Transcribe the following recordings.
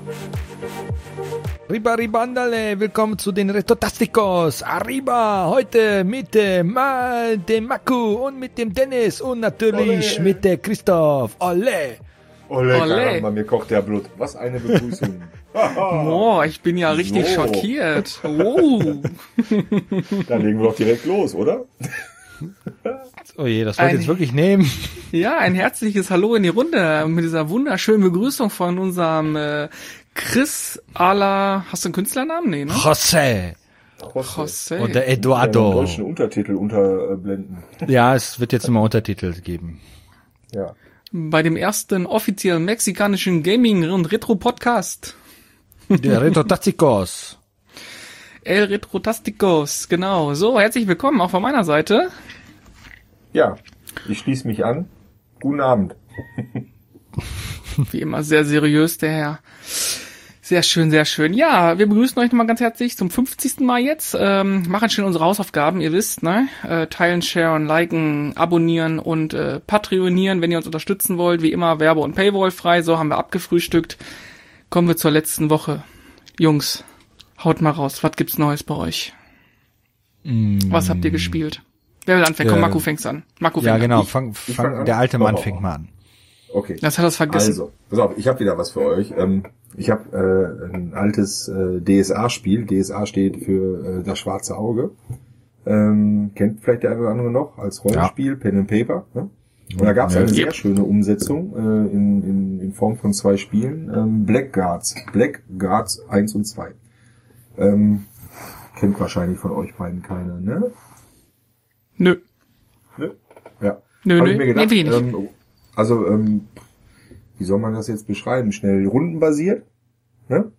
Arriba, Ribandale, willkommen zu den Retotasticos. Arriba, heute mit dem Maku und mit dem Dennis und natürlich Olé. mit der Christoph. Ole. Ole, Olé. Caramba, mir kocht der Blut. Was eine Begrüßung. Boah, ich bin ja richtig So. schockiert. Oh. Dann legen wir doch direkt los, oder? Oh je, das wollt ihr jetzt wirklich nehmen? Ja, ein herzliches Hallo in die Runde mit dieser wunderschönen Begrüßung von unserem Chris Ala. Hast du einen Künstlernamen? Nee, ne? José José. und der Einen Eduardo. deutschen Untertitel unterblenden. Ja, es wird jetzt immer Untertitel geben. Ja. Bei dem ersten offiziellen mexikanischen Gaming- und Retro-Podcast. Der Retotasticos. El Retrotasticos, genau. So, herzlich willkommen auch von meiner Seite. Ja, ich schließe mich an. Guten Abend. Wie immer sehr seriös, der Herr. Sehr schön, sehr schön. Ja, wir begrüßen euch nochmal ganz herzlich zum 50. Mal jetzt. Machen schön unsere Hausaufgaben, ihr wisst, ne? Teilen, sharen, liken, abonnieren und patreonieren, wenn ihr uns unterstützen wollt. Wie immer Werbe- und Paywall frei. So haben wir abgefrühstückt. Kommen wir zur letzten Woche. Jungs, haut mal raus. Was gibt's Neues bei euch? Was habt ihr gespielt? Wer will anfangen? Komm, Marco fängt's an. Marco Ja, fängt genau, an. fang an. der alte Mann Oh. fängt mal an. Okay. Das hat er vergessen. Also, pass auf, ich habe wieder was für euch. Ich habe ein altes DSA-Spiel. DSA steht für das schwarze Auge. Kennt vielleicht der eine oder andere noch als Rollenspiel, Pen and Paper. Ne? Und da gab es eine sehr schöne Umsetzung in Form von 2 Spielen. Blackguards 1 und 2. Kennt wahrscheinlich von euch beiden keiner, ne? Nö. Ja. Nö, Hab nö. ich mir gedacht, Nee, will ich nicht. Wie soll man das jetzt beschreiben? Schnell rundenbasiert. Ne?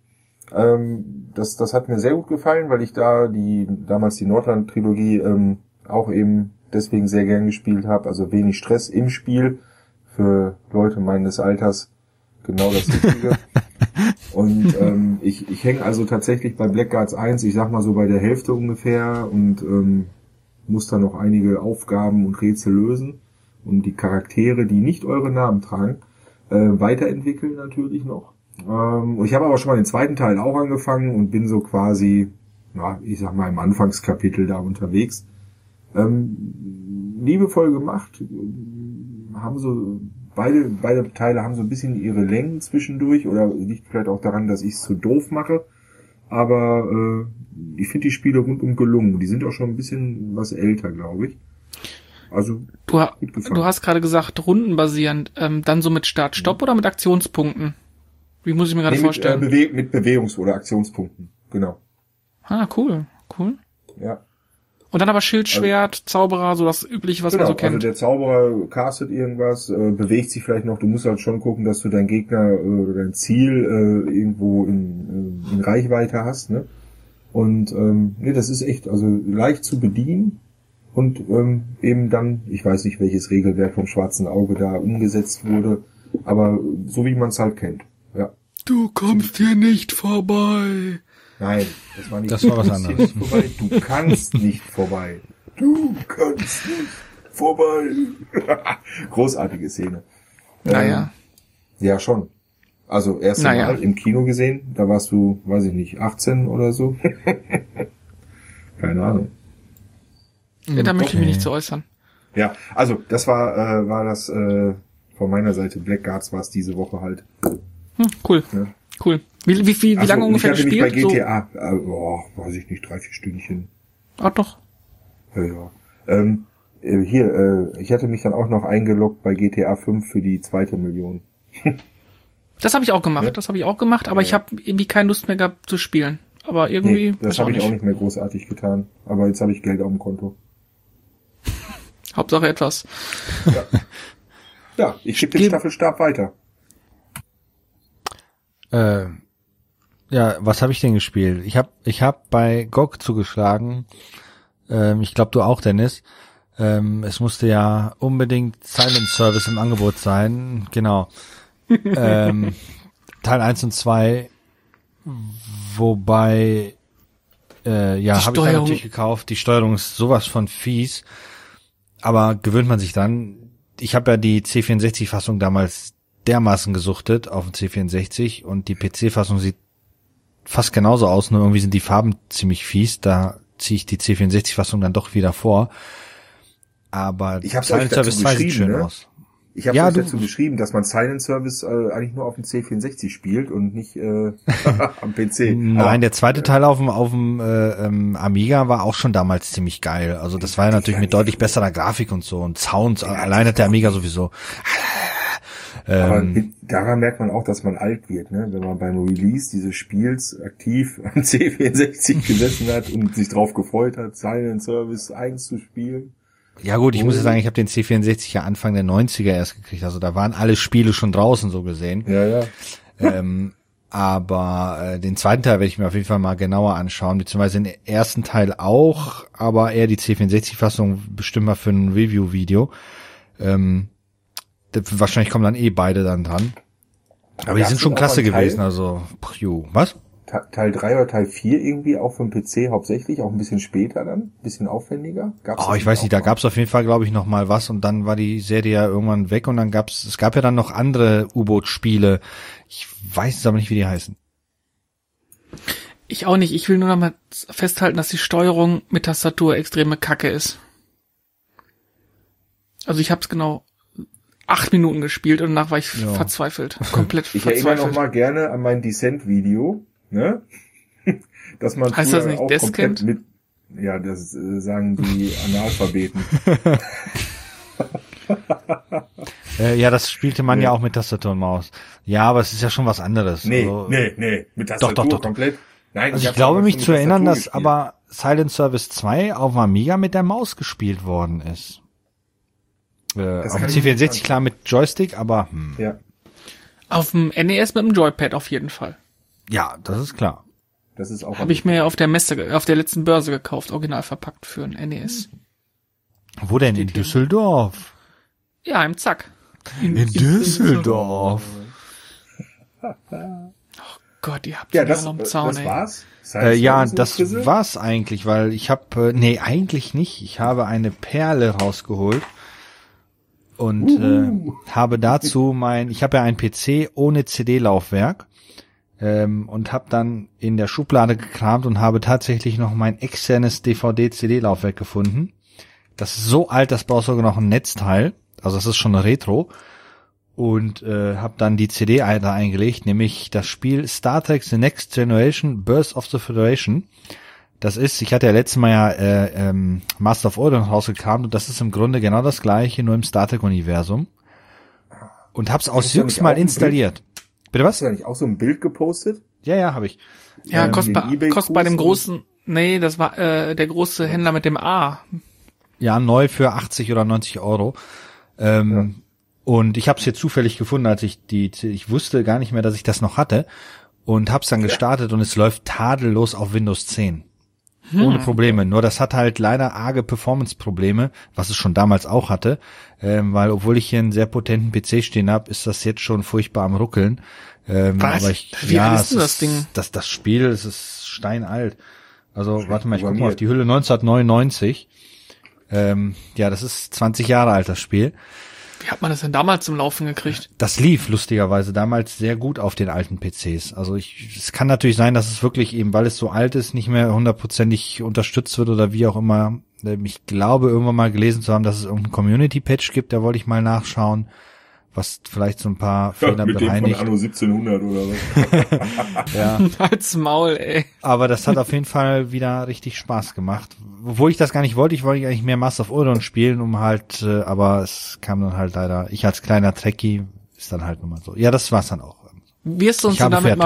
Das hat mir sehr gut gefallen, weil ich damals die Nordland-Trilogie auch eben deswegen sehr gern gespielt habe. Also wenig Stress im Spiel für Leute meines Alters genau das Richtige. Und ich hänge also tatsächlich bei Blackguards 1, ich sag mal so bei der Hälfte ungefähr und muss dann noch einige Aufgaben und Rätsel lösen und die Charaktere, die nicht eure Namen tragen, weiterentwickeln natürlich noch. Ich habe aber schon mal den zweiten Teil auch angefangen und bin so quasi, ich sag mal im Anfangskapitel da unterwegs. Liebevoll gemacht, haben so beide Teile haben so ein bisschen ihre Längen zwischendurch oder liegt vielleicht auch daran, dass ich es zu doof mache. Aber ich finde die Spiele rundum gelungen. Die sind auch schon ein bisschen was älter, glaube ich. Also gut gefallen. Du hast gerade gesagt, rundenbasierend. Dann so mit Start-Stopp oder mit Aktionspunkten? Wie muss ich mir gerade vorstellen? Mit Bewegungs- oder Aktionspunkten, genau. Ah, cool. Ja. Und dann aber Schild, Schwert, Zauberer, so das Übliche, was man so kennt. Also der Zauberer castet irgendwas, bewegt sich vielleicht noch. Du musst halt schon gucken, dass du deinen Gegner oder dein Ziel irgendwo in Reichweite hast, ne? Und das ist echt also leicht zu bedienen und eben dann, ich weiß nicht, welches Regelwerk vom Schwarzen Auge da umgesetzt wurde, aber so wie man es halt kennt. Ja. Du kommst hier nicht vorbei. Nein, das war nicht. Das war was du kommst hier anderes. nicht vorbei. Du kannst nicht vorbei. Du kannst nicht vorbei. Großartige Szene. Naja. Ja, schon. Also erst Mal im Kino gesehen, da warst du, weiß ich nicht, 18 oder so. Keine Ahnung. Ja, da möchte ich mich nicht zu äußern. Ja, also das war das von meiner Seite. Blackguards war es diese Woche halt. Cool. Ja. Cool. Wie lange ungefähr ich hatte gespielt? Mich bei GTA, weiß ich nicht, 3-4 Stündchen. Ah, doch. Ja. Ich hatte mich dann auch noch eingeloggt bei GTA 5 für die 2. Million. Das habe ich auch gemacht. Ja? Das habe ich auch gemacht, aber ich habe irgendwie keine Lust mehr gehabt zu spielen. Aber irgendwie. Nee, das habe ich auch nicht mehr großartig getan. Aber jetzt habe ich Geld auf dem Konto. Hauptsache etwas. Ja, ich gebe den Staffelstab weiter. Ja, was habe ich denn gespielt? Ich hab bei GOG zugeschlagen. Ich glaube, du auch, Dennis. Es musste ja unbedingt Silent Service im Angebot sein. Genau. Teil 1 und 2, wobei habe ich dann natürlich gekauft. Die Steuerung ist sowas von fies, aber gewöhnt man sich dann. Ich habe ja die C64-Fassung damals dermaßen gesuchtet auf dem C64 und die PC-Fassung sieht fast genauso aus, nur irgendwie sind die Farben ziemlich fies, da ziehe ich die C64-Fassung dann doch wieder vor. Aber Silent Service 2 sieht schön aus. Ich habe euch dazu geschrieben, dass man Silent Service eigentlich nur auf dem C64 spielt und nicht am PC. Nein, der zweite Teil auf dem Amiga war auch schon damals ziemlich geil. Also das war ja natürlich mit deutlich besserer Grafik und so und Sounds. Allein hat der Amiga sowieso. Aber daran merkt man auch, dass man alt wird, ne? Wenn man beim Release dieses Spiels aktiv am C64 gesessen hat und sich drauf gefreut hat, Silent Service 1 zu spielen. Ja gut, ich muss ja sagen, ich habe den C64 ja Anfang der 90er erst gekriegt, also da waren alle Spiele schon draußen, so gesehen. Ja. Aber den zweiten Teil werde ich mir auf jeden Fall mal genauer anschauen, beziehungsweise den ersten Teil auch, aber eher die C64-Fassung bestimmt mal für ein Review-Video. Wahrscheinlich kommen dann beide dann dran. Aber die sind schon klasse gewesen, also was? Teil 3 oder Teil 4 irgendwie auch für den PC hauptsächlich, auch ein bisschen später dann, ein bisschen aufwendiger. Ich weiß nicht, da gab's auf jeden Fall, glaube ich, noch mal was und dann war die Serie ja irgendwann weg und dann es gab ja dann noch andere U-Boot-Spiele. Ich weiß jetzt aber nicht, wie die heißen. Ich auch nicht. Ich will nur noch mal festhalten, dass die Steuerung mit Tastatur extreme Kacke ist. Also ich hab's genau 8 Minuten gespielt und danach war ich verzweifelt. Komplett verzweifelt. Ich erinnere noch mal gerne an mein Descent-Video, ne? Dass man heißt das nicht auch Descent? komplett mit, ja, das sagen die Analphabeten. Ja, das spielte man ja auch mit Tastatur und Maus. Ja, aber es ist ja schon was anderes. Nee, also, mit Tastatur doch. Komplett. Nein, also ich glaube mich zu erinnern, dass aber Silent Service 2 auf dem Amiga mit der Maus gespielt worden ist. Auf dem C64 klar mit Joystick, aber ja. Auf dem NES mit dem Joypad auf jeden Fall. Ja, das ist klar. Das ist auch. Habe ich mir auf der letzten Börse gekauft, original verpackt für ein NES. Wo denn? In Düsseldorf? Ja, im Zack. In Düsseldorf. Oh Gott, ihr habt ja, das am Zaun, das ey. war's? Ja, das war's eigentlich, weil ich habe, eigentlich nicht. Ich habe eine Perle rausgeholt und habe dazu ich habe ja einen PC ohne CD-Laufwerk und habe dann in der Schublade gekramt und habe tatsächlich noch mein externes DVD-CD-Laufwerk gefunden. Das ist so alt, das braucht sogar noch ein Netzteil, also das ist schon Retro. Und habe dann die CD da eingelegt, nämlich das Spiel Star Trek The Next Generation Birth of the Federation. Das ist, ich hatte ja letztes Mal ja Master of Order rausgekramt und das ist im Grunde genau das gleiche, nur im Star Trek Universum. Und hab's aus Jux mal installiert. Bitte was? Hast du da nicht auch so ein Bild gepostet? Ja, habe ich. Ja, kostet bei dem großen, nee, das war der große Händler mit dem A. Ja, neu für 80 oder 90 Euro. Und ich habe es hier zufällig gefunden, als ich wusste gar nicht mehr, dass ich das noch hatte und hab's dann gestartet und es läuft tadellos auf Windows 10. Ohne Probleme. Nur das hat halt leider arge Performance-Probleme, was es schon damals auch hatte, weil obwohl ich hier einen sehr potenten PC stehen habe, ist das jetzt schon furchtbar am Ruckeln. Was? Aber Wie alt ist denn das Ding? Das Spiel, es ist steinalt. Also warte mal, ich guck mal auf die Hülle, 1999. Ja, das ist 20 Jahre alt, das Spiel. Wie hat man das denn damals zum Laufen gekriegt? Das lief lustigerweise damals sehr gut auf den alten PCs. Also es kann natürlich sein, dass es wirklich eben, weil es so alt ist, nicht mehr hundertprozentig unterstützt wird oder wie auch immer. Ich glaube, irgendwann mal gelesen zu haben, dass es irgendeinen Community-Patch gibt, da wollte ich mal nachschauen, was vielleicht so ein paar Fehler mit bereinigt. Dem von Anno 1700 oder was? Ja. Halt's Maul, ey. Aber das hat auf jeden Fall wieder richtig Spaß gemacht. Obwohl ich das gar nicht wollte, ich wollte eigentlich mehr Master of Order spielen, aber es kam dann halt leider, ich als kleiner Trekkie, ist dann halt nun mal so. Ja, das war's dann auch. Wirst du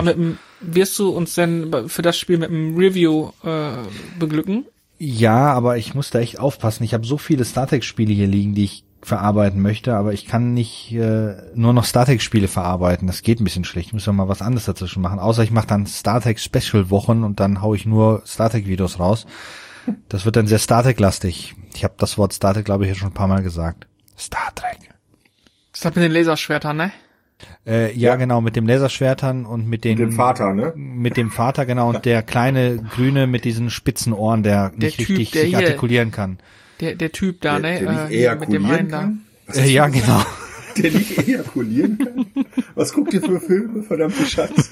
uns denn für das Spiel mit einem Review beglücken? Ja, aber ich muss da echt aufpassen. Ich habe so viele Star Trek Spiele hier liegen, die ich verarbeiten möchte, aber ich kann nicht nur noch Star Trek Spiele verarbeiten. Das geht ein bisschen schlecht. Ich muss ja mal was anderes dazwischen machen. Außer ich mache dann Star Trek Special Wochen und dann hau ich nur Star Trek Videos raus. Das wird dann sehr Star Trek lastig. Ich habe das Wort Star Trek, glaube ich, schon ein paar Mal gesagt. Star Trek. Das hat mit den Laserschwertern, ne? Ja, genau, mit dem Laserschwertern und mit dem Vater, ne? Mit dem Vater, genau, und der kleine Grüne mit diesen spitzen Ohren, der nicht Typ, richtig sich artikulieren kann. Der Typ da, der ne? nicht Mit dem einen da. Ja, genau. der nicht ejakulieren kann? Was guckt ihr für Filme, verdammte Schatz?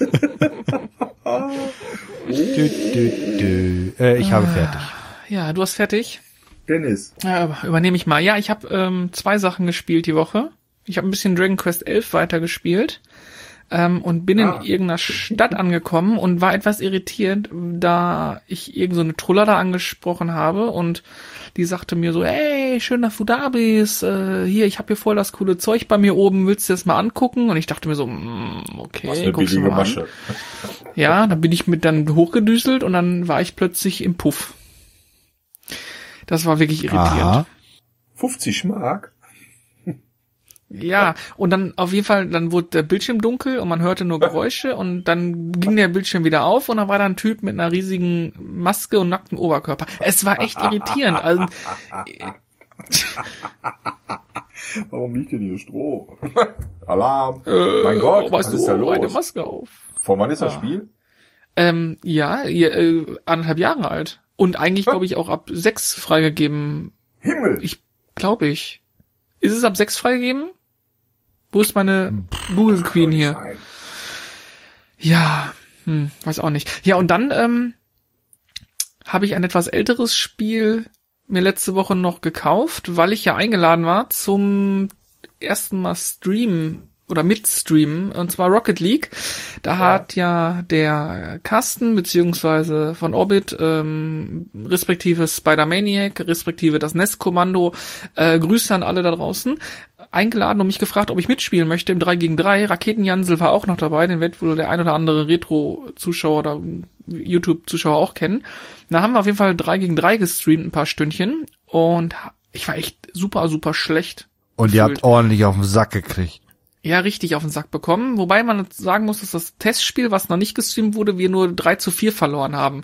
Ich habe fertig. Ja, du hast fertig. Dennis. Ja, übernehme ich mal. Ja, ich habe 2 Sachen gespielt die Woche. Ich habe ein bisschen Dragon Quest 11 weitergespielt und bin in irgendeiner Stadt angekommen und war etwas irritiert, da ich irgend so eine Truller da angesprochen habe und die sagte mir so, hey, schön, dass du da bist. Hier, ich habe hier voll das coole Zeug bei mir oben. Willst du das mal angucken? Und ich dachte mir so, okay, guckst du mal an. Ja, dann bin ich dann hochgedüselt und dann war ich plötzlich im Puff. Das war wirklich irritierend. Aha. 50 Mark? Ja, und dann auf jeden Fall, dann wurde der Bildschirm dunkel und man hörte nur Geräusche und dann ging der Bildschirm wieder auf und dann war da ein Typ mit einer riesigen Maske und nacktem Oberkörper. Es war echt irritierend. Also, Warum liegt denn hier Stroh? Alarm! Mein Gott, was ist da los? Eine Maske auf. Von wann ist das Spiel? Ja, 1,5 Jahre alt. Und eigentlich, glaube ich, auch ab 6 freigegeben. Himmel! Ist es ab 6 freigegeben? Wo ist meine Google Queen hier? Ja, weiß auch nicht. Ja, und dann habe ich ein etwas älteres Spiel mir letzte Woche noch gekauft, weil ich ja eingeladen war zum ersten Mal streamen oder mitstreamen, und zwar Rocket League. Da hat ja der Carsten beziehungsweise von Orbit respektive Spider-Maniac, respektive das Nest-Kommando, Grüße an alle da draußen, eingeladen und mich gefragt, ob ich mitspielen möchte im 3 gegen 3. Raketenjansel war auch noch dabei, den wird wohl der ein oder andere Retro-Zuschauer oder YouTube-Zuschauer auch kennen. Da haben wir auf jeden Fall 3 gegen 3 gestreamt, ein paar Stündchen, und ich war echt super, super schlecht. Und ihr habt ordentlich auf den Sack gekriegt. Ja, richtig auf den Sack bekommen. Wobei man sagen muss, dass das Testspiel, was noch nicht gestreamt wurde, wir nur 3:4 verloren haben.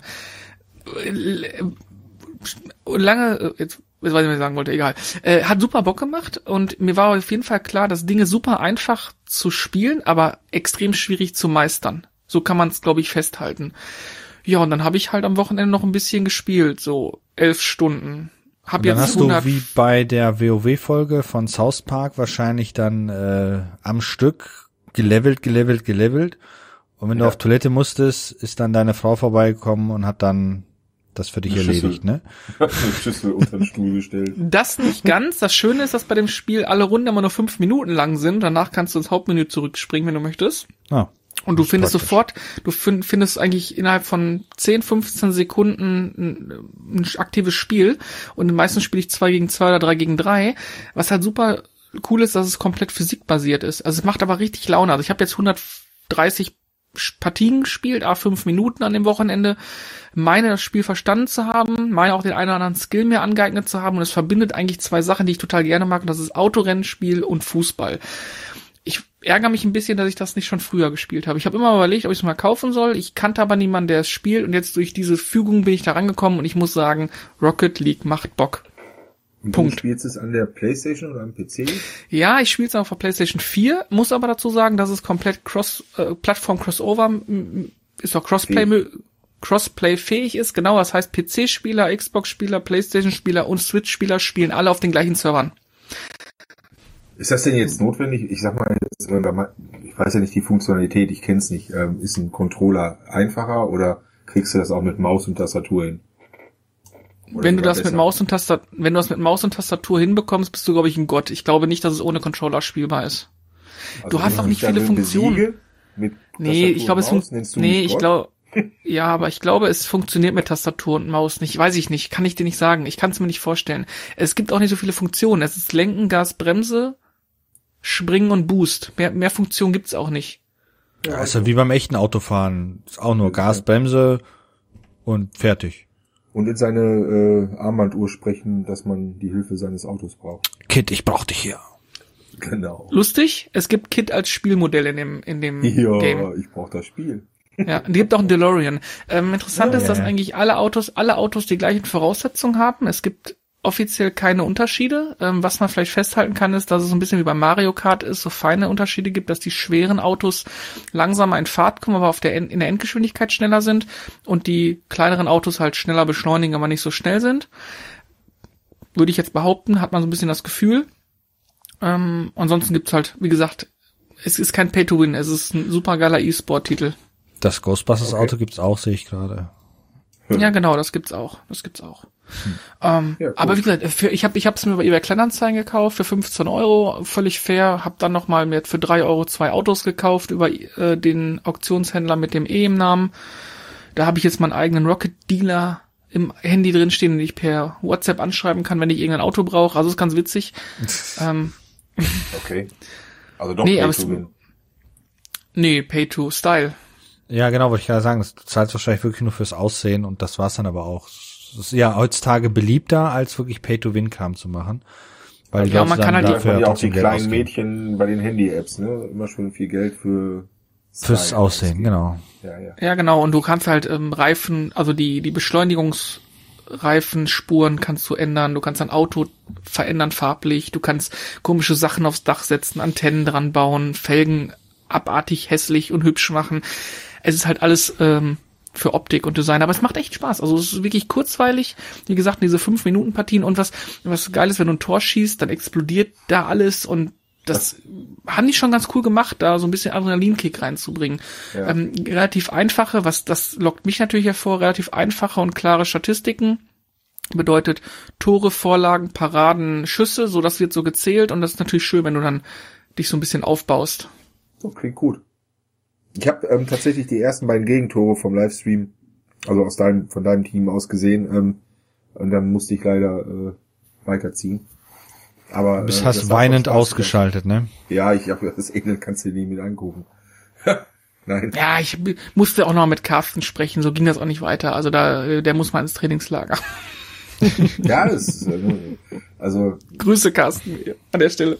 Jetzt weiß ich, was ich sagen wollte, egal. Hat super Bock gemacht und mir war auf jeden Fall klar, dass Dinge super einfach zu spielen, aber extrem schwierig zu meistern. So kann man es, glaube ich, festhalten. Ja, und dann habe ich halt am Wochenende noch ein bisschen gespielt, so 11 Stunden. Und dann hast du wie bei der WoW-Folge von South Park wahrscheinlich dann am Stück gelevelt. Und wenn du auf Toilette musstest, ist dann deine Frau vorbeigekommen und hat dann das für dich erledigt, ne? Eine Schüssel unter den Stuhl gestellt. Das nicht ganz. Das Schöne ist, dass bei dem Spiel alle Runden immer nur 5 Minuten lang sind. Danach kannst du ins Hauptmenü zurückspringen, wenn du möchtest. Ah. Und du findest findest eigentlich innerhalb von 10, 15 Sekunden ein aktives Spiel. Und meistens spiele ich 2 gegen 2 oder 3 gegen 3. Was halt super cool ist, dass es komplett physikbasiert ist. Also es macht aber richtig Laune. Also ich habe jetzt 130 Partien gespielt, 5 Minuten an dem Wochenende. Meine das Spiel verstanden zu haben, meine auch den einen oder anderen Skill mir angeeignet zu haben. Und es verbindet eigentlich 2 Sachen, die ich total gerne mag. Und das ist Autorennspiel und Fußball. Ich ärgere mich ein bisschen, dass ich das nicht schon früher gespielt habe. Ich habe immer überlegt, ob ich es mal kaufen soll. Ich kannte aber niemanden, der es spielt. Und jetzt durch diese Fügung bin ich da rangekommen. Und ich muss sagen, Rocket League macht Bock. Und Punkt. Du spielst es an der PlayStation oder am PC? Ja, ich spiele es auf der PlayStation 4. Muss aber dazu sagen, dass es komplett Plattform-Crossover ist, auch Crossplay-fähig ist. Genau, das heißt PC-Spieler, Xbox-Spieler, PlayStation-Spieler und Switch-Spieler spielen alle auf den gleichen Servern. Ist das denn jetzt notwendig? Ich sag mal, ich weiß ja nicht die Funktionalität, ich kenn's nicht. Ist ein Controller einfacher oder kriegst du das auch mit Maus und Tastatur hin? Wenn du das mit Maus und Tastatur hinbekommst, bist du, glaube ich, ein Gott. Ich glaube nicht, dass es ohne Controller spielbar ist. Also du hast auch nicht viele Funktionen. Nee, ich glaube, aber ich glaube, es funktioniert mit Tastatur und Maus nicht. Weiß ich nicht, kann ich dir nicht sagen. Ich kann es mir nicht vorstellen. Es gibt auch nicht so viele Funktionen. Es ist Lenken, Gas, Bremse, Springen und Boost. Mehr Funktionen gibt's auch nicht. Ja, also wie beim echten Autofahren. Ist auch nur Gas, Bremse und fertig. Und in seine Armbanduhr sprechen, dass man die Hilfe seines Autos braucht. Kid, ich brauch dich hier. Genau. Lustig, es gibt Kid als Spielmodell in dem Game. Ja, ich brauch das Spiel. Ja, und es gibt auch einen DeLorean. Interessant ist, dass eigentlich alle Autos die gleichen Voraussetzungen haben. Es gibt offiziell keine Unterschiede. Was man vielleicht festhalten kann, ist, dass es so ein bisschen wie bei Mario Kart ist, so feine Unterschiede gibt, dass die schweren Autos langsamer in Fahrt kommen, aber in der Endgeschwindigkeit schneller sind und die kleineren Autos halt schneller beschleunigen, aber nicht so schnell sind. Würde ich jetzt behaupten, hat man so ein bisschen das Gefühl. Ansonsten gibt's halt, wie gesagt, es ist kein Pay-to-Win, es ist ein super geiler E-Sport-Titel. Das Ghostbusters-Auto gibt's auch, sehe ich gerade. Ja, genau, das gibt's auch. Ja, cool. Aber wie gesagt, ich hab's mir bei eBay Kleinanzeigen gekauft für 15 €, völlig fair. Hab dann nochmal mir für 3 € 2 Autos gekauft über den Auktionshändler mit dem E im Namen. Da habe ich jetzt meinen eigenen Rocket-Dealer im Handy drinstehen, den ich per WhatsApp anschreiben kann, wenn ich irgendein Auto brauche. Also ist ganz witzig. Okay. Also doch Nee, Pay aber to Win. Nee, Pay-to-Style. Ja, genau, wollte ich gerade sagen. Du zahlst wahrscheinlich wirklich nur fürs Aussehen und das war's dann aber auch. Es ist ja heutzutage beliebter, als wirklich Pay-to-Win-Kram zu machen. Weil die Ja, Leute man kann dann halt Da dafür ja auch die trotzdem Geld kleinen ausgeben. Mädchen bei den Handy-Apps, ne? Immer schon viel Geld Fürs Style Aussehen, ausgeben. genau. Ja, ja. Ja, genau. Und du kannst halt Reifen, also die Beschleunigungsreifenspuren kannst du ändern. Du kannst dein Auto verändern farblich. Du kannst komische Sachen aufs Dach setzen, Antennen dran bauen, Felgen abartig hässlich und hübsch machen. Es ist halt alles für Optik und Design, aber es macht echt Spaß. Also es ist wirklich kurzweilig. Wie gesagt, diese 5-Minuten-Partien und was geil ist, wenn du ein Tor schießt, dann explodiert da alles und das haben die schon ganz cool gemacht, da so ein bisschen Adrenalinkick reinzubringen. Ja. Relativ einfache, das lockt mich natürlich hervor, relativ einfache und klare Statistiken. Bedeutet Tore, Vorlagen, Paraden, Schüsse, so das wird so gezählt und das ist natürlich schön, wenn du dann dich so ein bisschen aufbaust. So, klingt gut. Ich habe tatsächlich die ersten beiden Gegentore vom Livestream, also von deinem Team aus gesehen, und dann musste ich leider weiterziehen. Aber Du hast das hat weinend auch Spaß ausgeschaltet, ne? gemacht. Ja, ich habe das Elend kannst du dir nie mit angucken. Nein. Ja, ich musste auch noch mit Carsten sprechen, so ging das auch nicht weiter. Also der muss mal ins Trainingslager. Ja, das ist, also Grüße Carsten an der Stelle.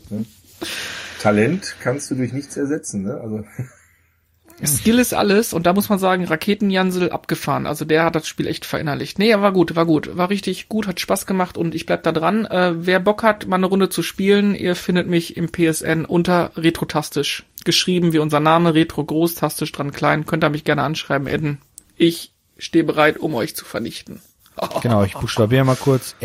Talent kannst du durch nichts ersetzen, ne? Also Skill ist alles und da muss man sagen, Raketenjansel abgefahren. Also der hat das Spiel echt verinnerlicht. Nee, war gut. War richtig gut, hat Spaß gemacht und ich bleib da dran. Wer Bock hat, mal eine Runde zu spielen, ihr findet mich im PSN unter Retrotastisch. Geschrieben wie unser Name, Retro groß, tastisch dran klein. Könnt ihr mich gerne anschreiben, adden. Ich stehe bereit, um euch zu vernichten. Genau, ich buchstabiere mal kurz.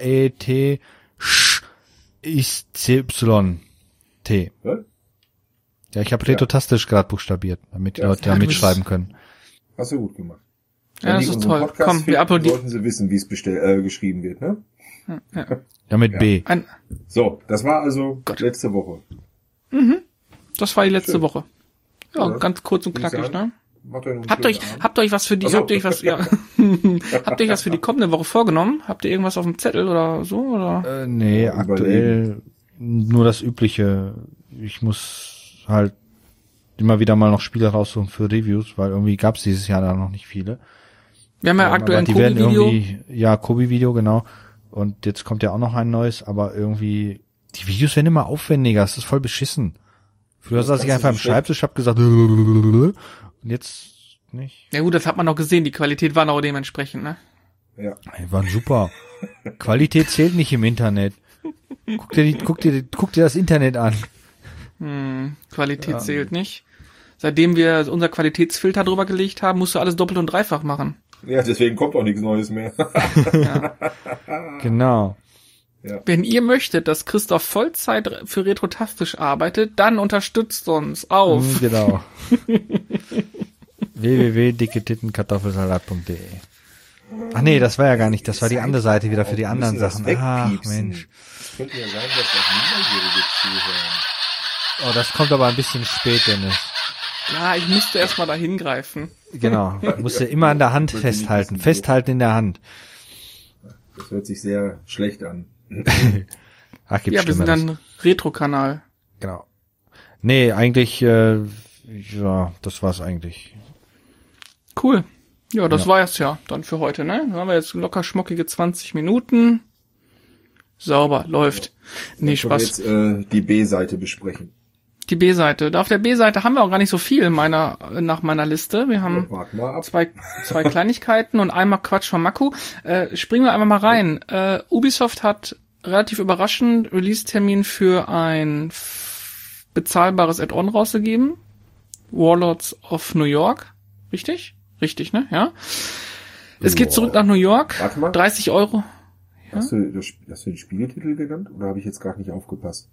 R-E-T-Sch-I-C-Y-T. was? Ja, ich habe retotastisch gerade buchstabiert, damit die Leute da du bist- mitschreiben können. Hast du gut gemacht. Ja, Wenn das die ist unseren toll. Podcast Komm, wir finden, applaudieren. sollten sie wissen, wie es geschrieben wird, ne? Ja, mit Ja. B. So, das war also Gott. letzte Woche. Das war die letzte Schön. Woche. Ja, Ja, ganz kurz und würde ich knackig, sagen. ne? Macht euch noch einen Habt schönen euch Abend. was für die, Ach so. habt ihr euch was für die kommende Woche vorgenommen? Habt ihr irgendwas auf dem Zettel oder so, oder? Nee, Ja, aktuell nur das Übliche. Ich muss halt immer wieder mal noch Spiele raussuchen für Reviews, weil irgendwie gab's dieses Jahr da noch nicht viele. Wir haben ja aktuell ein Aber die werden Kobi-Video. irgendwie, ja, Kobi-Video, genau. Und jetzt kommt ja auch noch ein neues, aber irgendwie, die Videos werden immer aufwendiger, das ist voll beschissen. Früher saß ich kannst einfach du am so schlecht- Schreibtisch, hab gesagt, und jetzt nicht. Ja gut, das hat man noch gesehen, die Qualität war auch dementsprechend, ne? Ja. Die waren super. Qualität zählt nicht im Internet. Guck dir das Internet an. Qualität zählt nicht. Seitdem wir unser Qualitätsfilter drüber gelegt haben, musst du alles doppelt und dreifach machen. Ja, deswegen kommt auch nichts Neues mehr. Genau. Wenn ihr möchtet, dass Christoph Vollzeit für Retrotastisch arbeitet, dann unterstützt uns auf. Genau. www.dicketittenkartoffelsalat.de. Ach nee, das war ja gar nicht, das war die andere Seite wieder für die anderen das Sachen. Ach wegpiepsen. Mensch. Es könnte ja sein, dass auch Minderjährige zuhören. Oh, das kommt aber ein bisschen spät, Dennis. Ja, ich musste erstmal da hingreifen. Genau. Musst du immer an der Hand Wollte nicht festhalten. wissen, Festhalten in der Hand. Das hört sich sehr schlecht an. Ach, gibt Ja, wir sind Schlimmeres. ein Retro-Kanal. Genau. Nee, eigentlich, ja, das war's eigentlich. Cool. Ja, das Ja. war es ja dann für heute, ne? Dann haben wir jetzt locker schmockige 20 Minuten. Sauber, läuft. Nee, Können wir Spaß. jetzt die B-Seite besprechen. Die B-Seite. Auf der B-Seite haben wir auch gar nicht so viel nach meiner Liste. Wir haben Warten mal ab. zwei Kleinigkeiten und einmal Quatsch von Maku. Springen wir einfach mal rein. Ubisoft hat relativ überraschend Release-Termin für ein bezahlbares Add-on rausgegeben. Warlords of New York. Richtig? Richtig, ne? Ja. Es geht zurück nach New York. Warte mal. 30 Euro. Hast du den Spieletitel genannt oder habe ich jetzt gar nicht aufgepasst?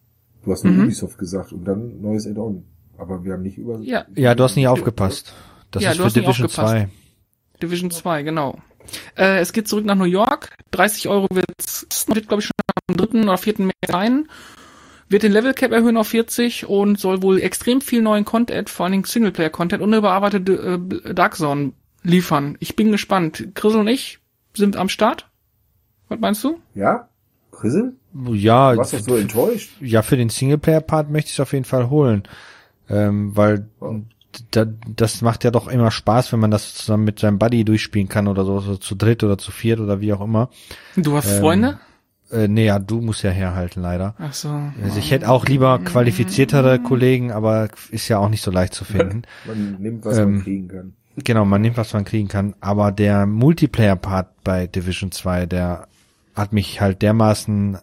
Du hast nur Ubisoft gesagt und dann neues Add-on. Aber wir haben nicht über... Ja, du hast nicht aufgepasst. Das ist für Division 2. Division 2, genau. Es geht zurück nach New York. 30 € wird, glaube ich, schon am 3. oder 4. März sein. Wird den Level Cap erhöhen auf 40 und soll wohl extrem viel neuen Content, vor allen Dingen Singleplayer-Content und eine überarbeitete Dark Zone liefern. Ich bin gespannt. Chrisel und ich sind am Start. Was meinst du? Ja? Chrisel? Ja. Du warst doch so enttäuscht. Ja, für den Singleplayer-Part möchte ich es auf jeden Fall holen. Weil das macht ja doch immer Spaß, wenn man das zusammen mit seinem Buddy durchspielen kann oder so zu dritt oder zu viert oder wie auch immer. Du hast Freunde? Nee, ja, du musst ja herhalten, leider. Ach so. Also ich hätte auch lieber qualifiziertere Kollegen, aber ist ja auch nicht so leicht zu finden. Man nimmt, was man kriegen kann. Genau, man nimmt, was man kriegen kann. Aber der Multiplayer-Part bei Division 2, der hat mich halt dermaßen,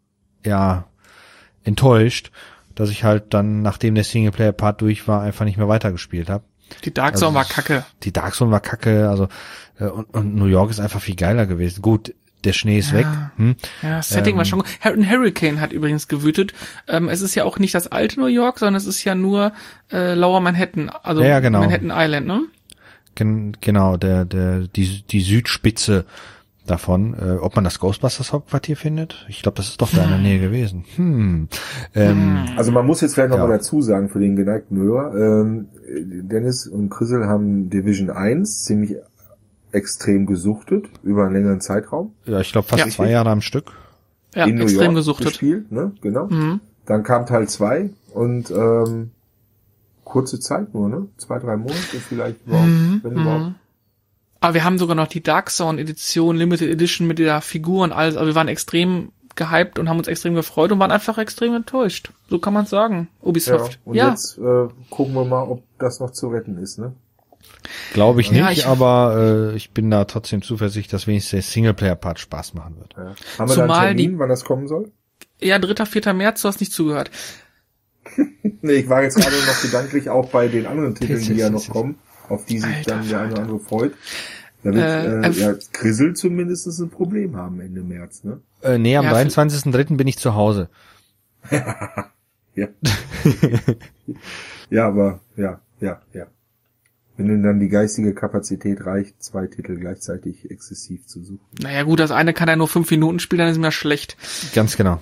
enttäuscht, dass ich halt dann, nachdem der Singleplayer-Part durch war, einfach nicht mehr weitergespielt habe. Die Dark Zone war kacke. Die Dark Zone war kacke, also und New York ist einfach viel geiler gewesen. Gut, der Schnee ist weg. Ja, das Setting war schon gut. Ein Hurricane hat übrigens gewütet. Es ist ja auch nicht das alte New York, sondern es ist ja nur Lower Manhattan, also genau. Manhattan Island, ne? Genau, die Südspitze davon. Ob man das Ghostbusters Hauptquartier findet? Ich glaube, das ist doch da in der Nähe gewesen. Also man muss jetzt vielleicht noch mal dazu sagen, für den geneigten Hörer, Dennis und Chrisel haben Division 1 ziemlich extrem gesuchtet, über einen längeren Zeitraum. Ja, ich glaube fast 2 Jahre am Stück. Ja, in New extrem York gesuchtet. Gespielt, ne? Genau. Dann kam Teil 2 und kurze Zeit nur, ne? 2-3 Monate vielleicht überhaupt, wenn überhaupt. Aber wir haben sogar noch die Dark Zone Edition, Limited Edition mit der Figur und alles. Also wir waren extrem gehypt und haben uns extrem gefreut und waren einfach extrem enttäuscht. So kann man es sagen. Ubisoft. Ja, und jetzt gucken wir mal, ob das noch zu retten ist, ne? Glaube ich nicht, aber ich bin da trotzdem zuversichtlich, dass wenigstens der Singleplayer-Part Spaß machen wird. Ja. Haben wir da einen Termin, wann das kommen soll? Ja, 3., 4. März, du hast nicht zugehört. Nee, ich war jetzt gerade noch gedanklich auch bei den anderen Titeln, die ja noch kommen, auf die sich dann der eine oder andere freut. Da wird Chrisel zumindest ein Problem haben Ende März, ne? Nee, am 23.03. bin ich zu Hause. Ja. Ja, aber ja. Wenn dann die geistige Kapazität reicht, 2 Titel gleichzeitig exzessiv zu suchen. Naja gut, das eine kann ja nur 5 Minuten spielen, dann ist mir schlecht. Ganz genau.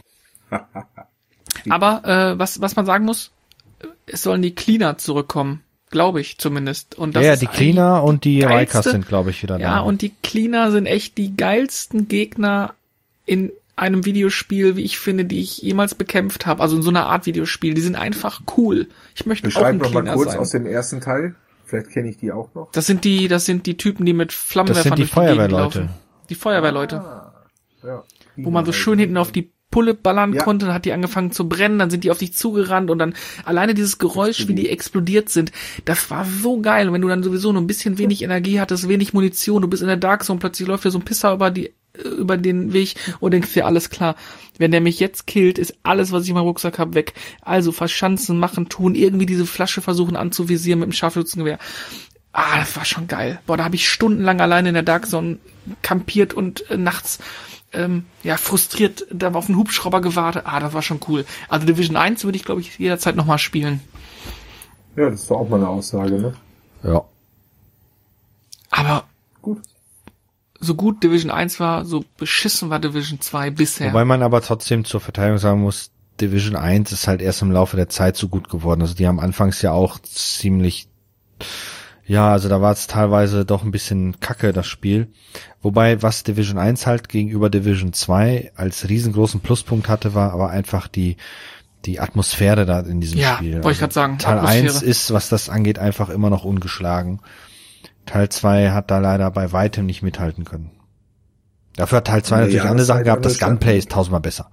Aber was man sagen muss, es sollen die Cleaner zurückkommen. Glaube ich zumindest. Und das ist die Cleaner und die geilste, Rikers sind, glaube ich, wieder da. Ja, und die Cleaner sind echt die geilsten Gegner in einem Videospiel, wie ich finde, die ich jemals bekämpft habe. Also in so einer Art Videospiel. Die sind einfach cool. Ich möchte auch ein Cleaner sein. Beschreib noch mal kurz aus dem ersten Teil. Vielleicht kenne ich die auch noch. Das sind die Typen, die mit Flammenwerfern durch die Gegend laufen. Die Feuerwehrleute. Ja. Wo man so schön hinten auf die Pulle ballern konnte, dann hat die angefangen zu brennen, dann sind die auf dich zugerannt und dann alleine dieses Geräusch, wie die explodiert sind, das war so geil. Und wenn du dann sowieso nur ein bisschen wenig Energie hattest, wenig Munition, du bist in der Dark Zone, plötzlich läuft dir so ein Pisser über den Weg und denkst dir, alles klar, wenn der mich jetzt killt, ist alles, was ich in meinem Rucksack habe, weg. Also verschanzen, machen, tun, irgendwie diese Flasche versuchen anzuvisieren mit dem Scharfschützengewehr. Das war schon geil. Boah, da habe ich stundenlang alleine in der Dark Zone kampiert und nachts frustriert da auf einen Hubschrauber gewartet. Das war schon cool. Also Division 1 würde ich, glaube ich, jederzeit nochmal spielen. Ja, das ist doch auch mal eine Aussage, ne? Ja. Aber gut. So gut Division 1 war, so beschissen war Division 2 bisher. Wobei man aber trotzdem zur Verteidigung sagen muss, Division 1 ist halt erst im Laufe der Zeit so gut geworden. Also die haben anfangs ja auch ziemlich, also da war es teilweise doch ein bisschen kacke, das Spiel. Wobei, was Division 1 halt gegenüber Division 2 als riesengroßen Pluspunkt hatte, war aber einfach die Atmosphäre da in diesem Spiel. Ja, wollte ich gerade sagen. Teil 1 ist, was das angeht, einfach immer noch ungeschlagen. Teil 2 hat da leider bei weitem nicht mithalten können. Dafür hat Teil 2 natürlich andere Sachen gehabt, das Gunplay ist 1000-mal besser.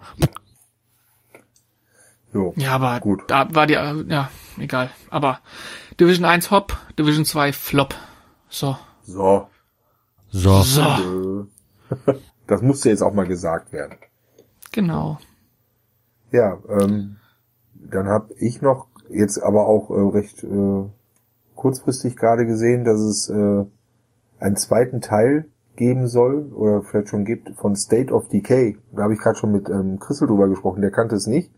Jo, ja, aber gut. Da war egal. Aber Division 1 Hop, Division 2 Flop. So. Das musste jetzt auch mal gesagt werden. Genau. Ja, dann habe ich noch jetzt aber auch recht kurzfristig gerade gesehen, dass es einen zweiten Teil geben soll oder vielleicht schon gibt von State of Decay. Da habe ich gerade schon mit Christel drüber gesprochen, der kannte es nicht.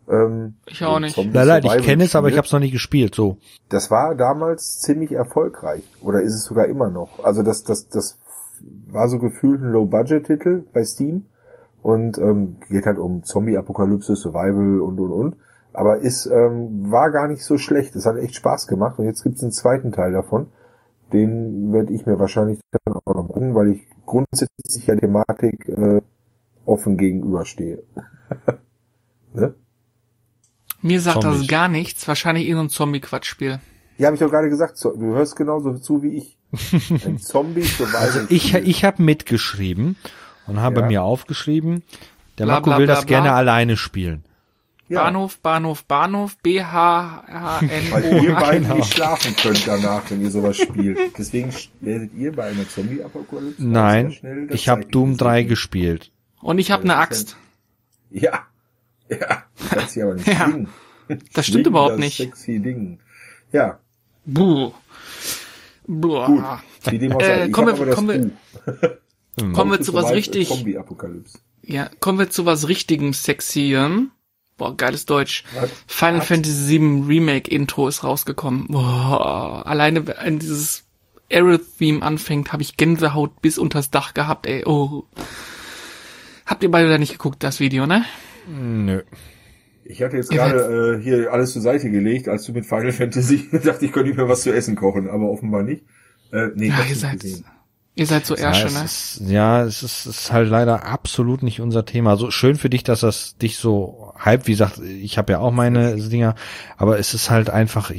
Ich auch nicht. Nein, ich kenne es, aber ich habe es noch nie gespielt, so. Das war damals ziemlich erfolgreich. Oder ist es sogar immer noch. Also das war so gefühlt ein Low-Budget-Titel bei Steam. Und geht halt um Zombie-Apokalypse, Survival und. Aber war gar nicht so schlecht. Es hat echt Spaß gemacht. Und jetzt gibt's einen zweiten Teil davon. Den werde ich mir wahrscheinlich dann auch noch gucken, weil ich grundsätzlich der Thematik offen gegenüberstehe. Ne? Mir sagt Zombies. das gar nichts. Wahrscheinlich irgendein Zombie-Quatschspiel. Ja, habe ich doch gerade gesagt. Du hörst genauso zu wie ich. Ein Zombie-Survival. Also ich habe mitgeschrieben und habe Ja. mir aufgeschrieben, der Bla, Marco bla, will bla, das bla. gerne alleine spielen. Ja, Bahnhof, weil ihr BHHNO. beiden Genau. nicht schlafen könnt danach, wenn ihr sowas spielt. Deswegen werdet ihr bei einer Zombie-Apokalypse sehr Nein, schnell das ich habe Zeichen Doom 3 sehen. gespielt. Und ich habe eine Axt. Ja, kannst sie aber nicht Ja, schwingen. Das stimmt Schwingen, überhaupt das nicht. Sexy Ding. Ja, Buh. gut. Boah. Wie dem auch sei. Ich kommen hab wir- aber das kommen wir- Buch. Kommen wir zu was richtig, Zombie-Apokalypse. ja, kommen wir zu was richtigem Sexyem. Boah, geiles Deutsch. Was? Final Was? Fantasy VII Remake Intro ist rausgekommen. Boah, alleine wenn dieses Aerith-Theme anfängt, habe ich Gänsehaut bis unters Dach gehabt, ey. Oh. Habt ihr beide da nicht geguckt, das Video, ne? Nö. Ich hatte jetzt Ihr gerade hier alles zur Seite gelegt, als du mit Final Fantasy dachte, ich könnte mir was zu essen kochen, aber offenbar nicht. Nee, Ja, hab's ihr nicht seid, gesehen. ihr seid so Ärsche, ne? Es ist halt leider absolut nicht unser Thema. Also schön für dich, dass das dich so hype. Wie gesagt, ich habe ja auch meine Dinger, aber es ist halt einfach,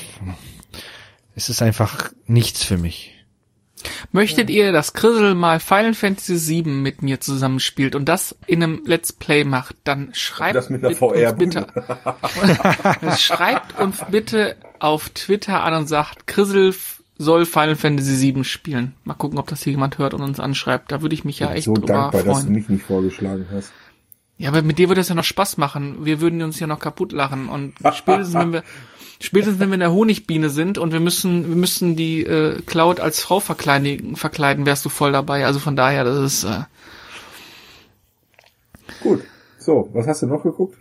es ist einfach nichts für mich. Möchtet ihr, dass Chrisel mal Final Fantasy VII mit mir zusammenspielt und das in einem Let's Play macht, dann schreibt Das mit einer uns VR bitte, schreibt uns bitte auf Twitter an und sagt, Chrisel soll Final Fantasy VII spielen. Mal gucken, ob das hier jemand hört und uns anschreibt. Da würde ich mich ja Ich bin echt so drüber dankbar, dass du freuen. mich nicht vorgeschlagen hast. Ja, aber mit dir würde es ja noch Spaß machen. Wir würden uns ja noch kaputt lachen und spätestens wenn wir in der Honigbiene sind und wir müssen die Cloud als Frau verkleiden, wärst du voll dabei. Also von daher, das ist Gut. So, was hast du noch geguckt?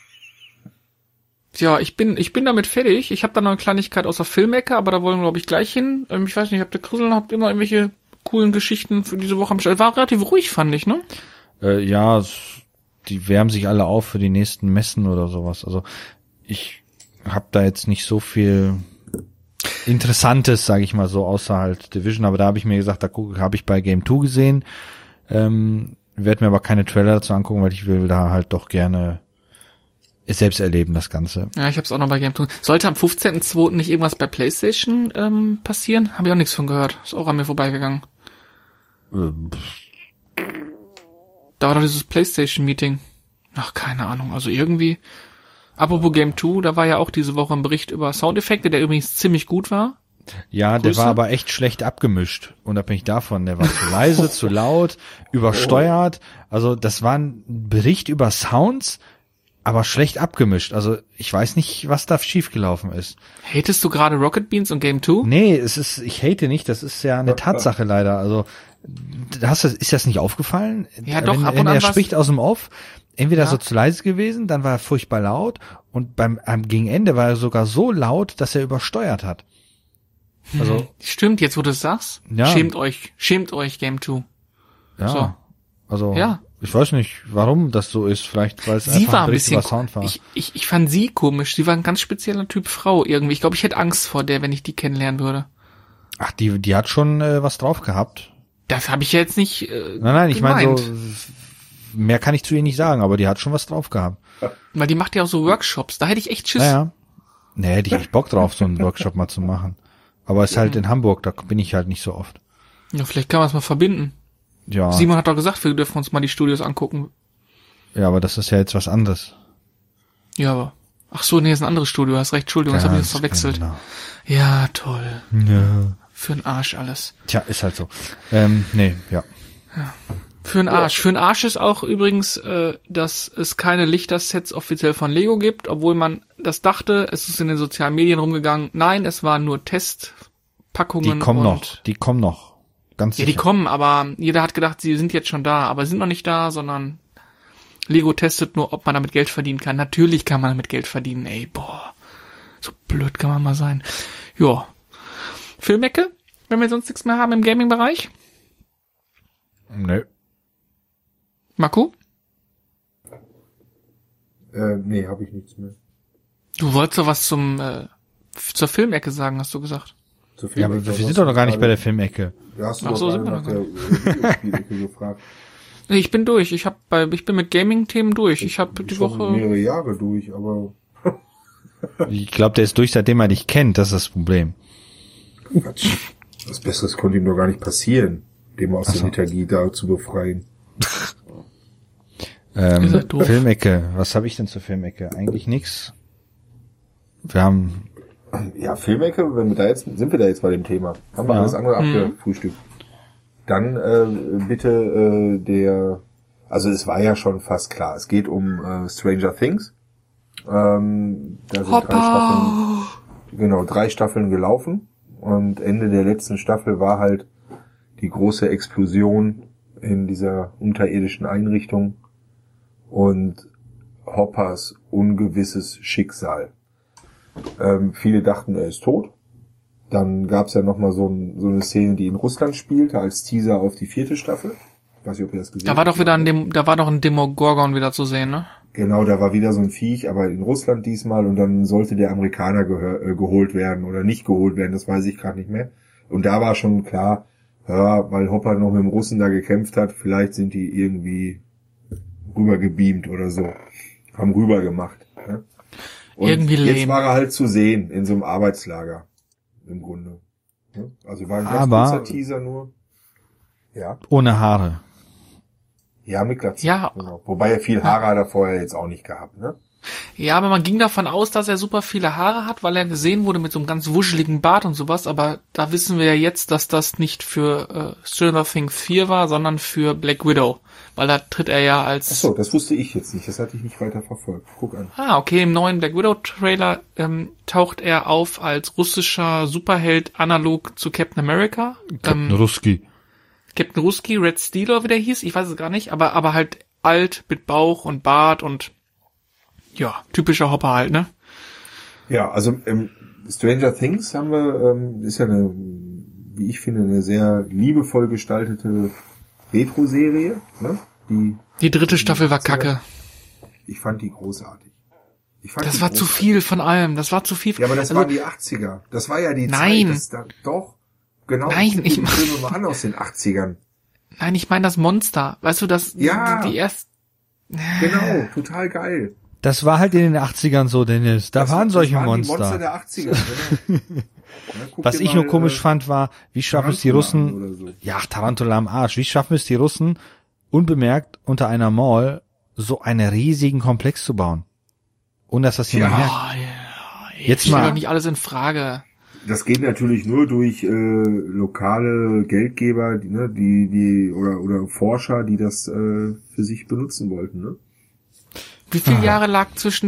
ja, ich bin damit fertig. Ich habe da noch eine Kleinigkeit außer Filmecke, aber da wollen wir, glaube ich, gleich hin. Ich weiß nicht, habt ihr immer irgendwelche coolen Geschichten für diese Woche am Start? War relativ ruhig, fand ich, ne? Ja, die wärmen sich alle auf für die nächsten Messen oder sowas. Also ich habe da jetzt nicht so viel Interessantes, sage ich mal so, außer halt Division. Aber da habe ich mir gesagt, da habe ich bei Game 2 gesehen. Werde mir aber keine Trailer dazu angucken, weil ich will da halt doch gerne es selbst erleben, das Ganze. Ja, ich habe es auch noch bei Game 2. Sollte am 15.02. nicht irgendwas bei PlayStation passieren? Habe ich auch nichts von gehört. Ist auch an mir vorbeigegangen. Da war doch dieses PlayStation-Meeting. Ach, keine Ahnung. Also irgendwie. Apropos Game 2, da war ja auch diese Woche ein Bericht über Soundeffekte, der übrigens ziemlich gut war. Ja, der Grüße. war aber echt schlecht abgemischt, unabhängig davon. Der war zu leise, zu laut, übersteuert. Also das war ein Bericht über Sounds, aber schlecht abgemischt. Also ich weiß nicht, was da schiefgelaufen ist. Hatest du gerade Rocket Beans und Game 2? Nee, ich hate nicht, das ist ja eine Tatsache leider. Also ist das nicht aufgefallen? Ja, doch, ab und wenn an er was- spricht aus dem Off, entweder Ja. so zu leise gewesen, dann war er furchtbar laut und gegen Ende war er sogar so laut, dass er übersteuert hat. Also Stimmt, jetzt wo du es sagst. Ja. Schämt euch, Game 2. ja, So. also Ja. ich weiß nicht, warum das so ist. Vielleicht weil es Sie einfach war ein Bericht bisschen, über Sound war. ich fand sie komisch. Sie war ein ganz spezieller Typ Frau irgendwie. Ich glaube, ich hätte Angst vor der, wenn ich die kennenlernen würde. Ach, die hat schon was drauf gehabt. Das habe ich ja jetzt nicht Nein, ich meine gemeint. so mehr kann ich zu ihr nicht sagen, aber die hat schon was drauf gehabt. Weil die macht ja auch so Workshops. Da hätte ich echt Schiss. Naja. Nee, hätte ich echt Bock drauf, so einen Workshop mal zu machen. Aber es ist halt in Hamburg, da bin ich halt nicht so oft. Ja, vielleicht kann man es mal verbinden. Ja, Simon hat doch gesagt, wir dürfen uns mal die Studios angucken. ja, aber das ist ja jetzt was anderes. Ja, aber. Ach so, nee, ist ein anderes Studio. Hast recht, Entschuldigung, das habe ich jetzt verwechselt. Genau. Ja, toll. Ja. Für den Arsch alles. Tja, ist halt so. Nee, ja. Für den Arsch. Für den Arsch ist auch übrigens, dass es keine Lichtersets offiziell von Lego gibt, obwohl man das dachte. Es ist in den sozialen Medien rumgegangen. Nein, es waren nur Testpackungen. Die kommen und noch. Ganz Ja, sicher. die kommen, aber jeder hat gedacht, sie sind jetzt schon da, aber sind noch nicht da, sondern Lego testet nur, ob man damit Geld verdienen kann. Natürlich kann man damit Geld verdienen, ey, boah. So blöd kann man mal sein. Ja. Filmecke, wenn wir sonst nichts mehr haben im Gaming-Bereich? Nö. Marco? Nee, habe ich nichts mehr. Du wolltest doch was zur Filmecke sagen, hast du gesagt. Ja, aber wir sind doch noch gar nicht bei der Filmecke. Ja, hast du Ach so, doch sind gerade wir nach noch der Videospielecke gefragt. Nee, ich bin durch. Ich bin mit Gaming-Themen durch. Ich habe die Schon Woche... mehrere Jahre durch, aber Ich glaube, der ist durch, seitdem er dich kennt. Das ist das Problem. Quatsch. Was Besseres konnte ihm doch gar nicht passieren, dem aus Ach so. der Lethargie da zu befreien. Ihr seid doof. Filmecke. Was habe ich denn zur Filmecke? Eigentlich nix. Wir haben... Ja, Filmecke, sind wir da jetzt bei dem Thema. Haben wir Ja. alles andere abgefrühstückt. Dann bitte also es war ja schon fast klar, es geht um Stranger Things. Da sind Hoppa! 3 Staffeln gelaufen und Ende der letzten Staffel war halt die große Explosion in dieser unterirdischen Einrichtung und Hoppers ungewisses Schicksal. Viele dachten, er ist tot. Dann gab's ja nochmal so eine Szene, die in Russland spielte, als Teaser auf die 4. Staffel. Ich weiß nicht, ob ihr das gesehen habt. Da war doch ein Demogorgon wieder zu sehen, ne? Genau, da war wieder so ein Viech, aber in Russland diesmal und dann sollte der Amerikaner geholt werden oder nicht geholt werden, das weiß ich gerade nicht mehr. Und da war schon klar, ja, weil Hopper noch mit dem Russen da gekämpft hat, vielleicht sind die irgendwie rübergebeamt oder so. Haben rüber gemacht. Ne? Und Irgendwie jetzt lame. war er halt zu sehen in so einem Arbeitslager. Im Grunde. Ne? Also war ein ganz Aber- kurzer Teaser nur. Ja. Ohne Haare. Ja, mit Glatze. Ja. Genau. Wobei er viel Haare hat er vorher jetzt auch nicht gehabt, ne? Ja, aber man ging davon aus, dass er super viele Haare hat, weil er gesehen wurde mit so einem ganz wuscheligen Bart und sowas, aber da wissen wir ja jetzt, dass das nicht für Stranger Things 4 war, sondern für Black Widow, weil da tritt er ja als... Ach so, das wusste ich jetzt nicht, das hatte ich nicht weiter verfolgt. Guck an. Ah, okay, im neuen Black Widow Trailer taucht er auf als russischer Superheld analog zu Captain America. Captain Ruski. Captain Ruski, Red Steel oder wie der hieß, ich weiß es gar nicht, aber halt alt mit Bauch und Bart und ja, typischer Hopper halt, ne? Ja, also Stranger Things haben wir, ist ja eine, wie ich finde, eine sehr liebevoll gestaltete Retro-Serie, ne? Die 3. Staffel war kacke. Ich fand die großartig. Das war zu viel von allem, das war zu viel. Ja, aber das Also, waren die 80er. Das war ja die Nein. Zeit. Doch. Genau. Nein, guck ich- die Filme mal an aus den 80ern. Nein, ich meine das Monster. Weißt du, das Ja. die erst Genau, total geil. Das war halt in den 80ern so, Dennis. Da waren solche das waren Monster. Die Monster der 80er, genau. Ja, guck Was dir ich mal, nur komisch fand, war, wie schaffen es die Tarantula Russen, oder so. ja, Tarantula am Arsch, wie schaffen es die Russen, unbemerkt unter einer Mall so einen riesigen Komplex zu bauen? Ohne dass das jemand merkt. Jetzt ich stell mal- doch nicht alles in Frage. Das geht natürlich nur durch lokale Geldgeber, die oder Forscher, die das für sich benutzen wollten, ne? Wie viele Jahre lagen zwischen